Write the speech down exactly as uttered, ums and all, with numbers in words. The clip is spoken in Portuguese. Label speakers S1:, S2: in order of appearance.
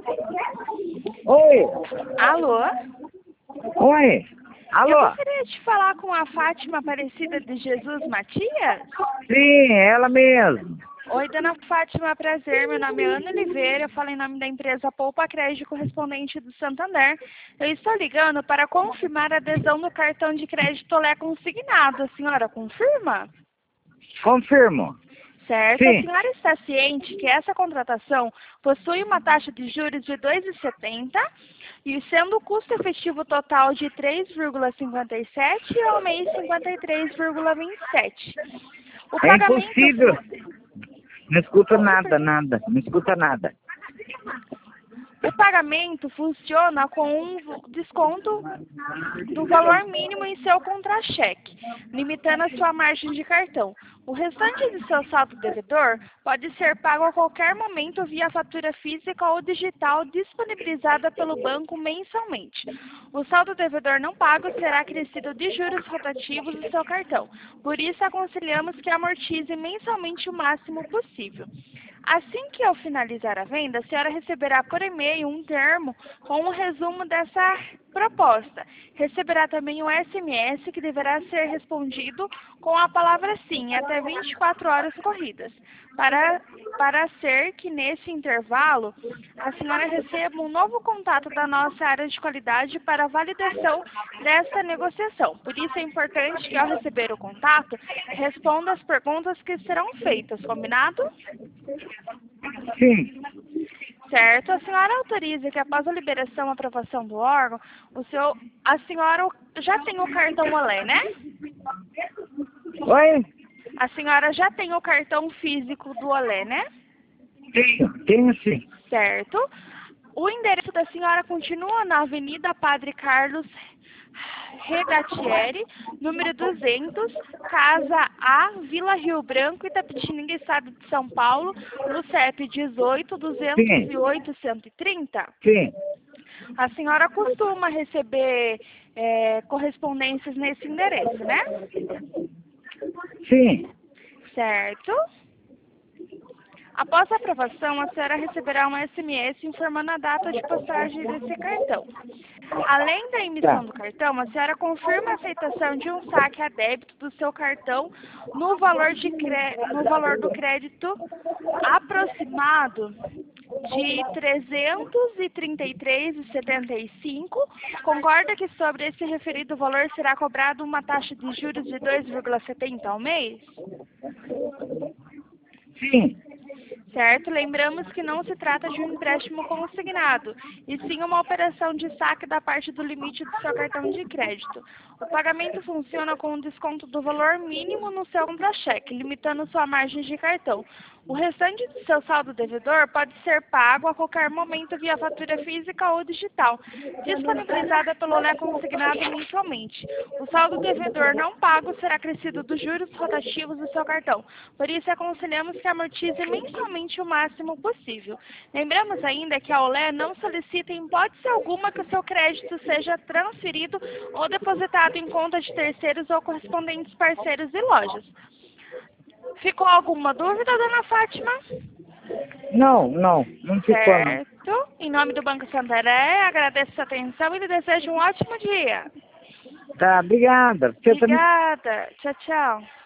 S1: Oi,
S2: Alô?
S1: oi,
S2: Eu
S1: alô?
S2: gostaria de falar com a Fátima Aparecida de Jesus Matias.
S1: Sim, ela mesmo.
S2: Oi, dona Fátima, prazer. Meu nome é Ana Oliveira, eu falo em nome da empresa Poupa Crédito Correspondente do Santander. Eu estou ligando para confirmar a adesão do cartão de crédito Olé consignado. A senhora confirma?
S1: Confirmo.
S2: Certo. A
S1: Sim,
S2: senhora está ciente que essa contratação possui uma taxa de juros de dois vírgula setenta e sendo o custo efetivo total de três vírgula cinquenta e sete e ao mês cinquenta e três vírgula vinte e sete. O
S1: é
S2: pagamento
S1: impossível. Não escuta nada, nada, não escuta nada.
S2: O pagamento funciona com um desconto do valor mínimo em seu contra-cheque, limitando a sua margem de cartão. O restante de seu saldo devedor pode ser pago a qualquer momento via fatura física ou digital disponibilizada pelo banco mensalmente. O saldo devedor não pago será acrescido de juros rotativos do seu cartão. Por isso, aconselhamos que amortize mensalmente o máximo possível. Assim que eu finalizar a venda, a senhora receberá por e-mail um termo com um resumo dessa proposta. Receberá também um S M S que deverá ser respondido com a palavra sim até vinte e quatro horas corridas. Para, para ser que nesse intervalo a senhora receba um novo contato da nossa área de qualidade para validação dessa negociação. Por isso é importante que ao receber o contato, responda as perguntas que serão feitas, combinado?
S1: Sim,
S2: Certo. A senhora autoriza que após a liberação e aprovação do órgão, o seu, a senhora já tem o cartão Olé, né?
S1: oi,
S2: A senhora já tem o cartão físico do Olé, né?
S1: tenho, tenho sim.
S2: Certo. O endereço da senhora continua na Avenida Padre Carlos Regatieri, número duzentos, Casa A, Vila Rio Branco, Itapetininga, Estado de São Paulo, no C E P dezoito, duzentos e oito, cento e trinta.
S1: Sim,
S2: A senhora costuma receber é, correspondências nesse endereço, né?
S1: sim,
S2: Certo. Após a aprovação, a senhora receberá um S M S informando a data de passagem desse cartão. Além da emissão do cartão, a senhora confirma a aceitação de um saque a débito do seu cartão no valor, de cre... no valor do crédito aproximado de trezentos e trinta e três reais e setenta e cinco centavos. Concorda que sobre esse referido valor será cobrado uma taxa de juros de dois vírgula setenta ao mês?
S1: sim,
S2: Certo? Lembramos que não se trata de um empréstimo consignado, e sim uma operação de saque da parte do limite do seu cartão de crédito. O pagamento funciona com um desconto do valor mínimo no seu contra-cheque, limitando sua margem de cartão. O restante do seu saldo devedor pode ser pago a qualquer momento via fatura física ou digital, disponibilizada pelo Olé consignado mensalmente. O saldo devedor não pago será acrescido dos juros rotativos do seu cartão. Por isso, aconselhamos que amortize mensalmente o máximo possível. Lembramos ainda que a Olé não solicita em hipótese alguma que o seu crédito seja transferido ou depositado em conta de terceiros ou correspondentes parceiros e lojas. Ficou alguma dúvida, dona Fátima?
S1: não, não, não ficou não.
S2: Certo. Em nome do Banco Santaré, agradeço a sua atenção e lhe desejo um ótimo dia.
S1: Tá, obrigada. Você também.
S2: Obrigada. Tchau, tchau.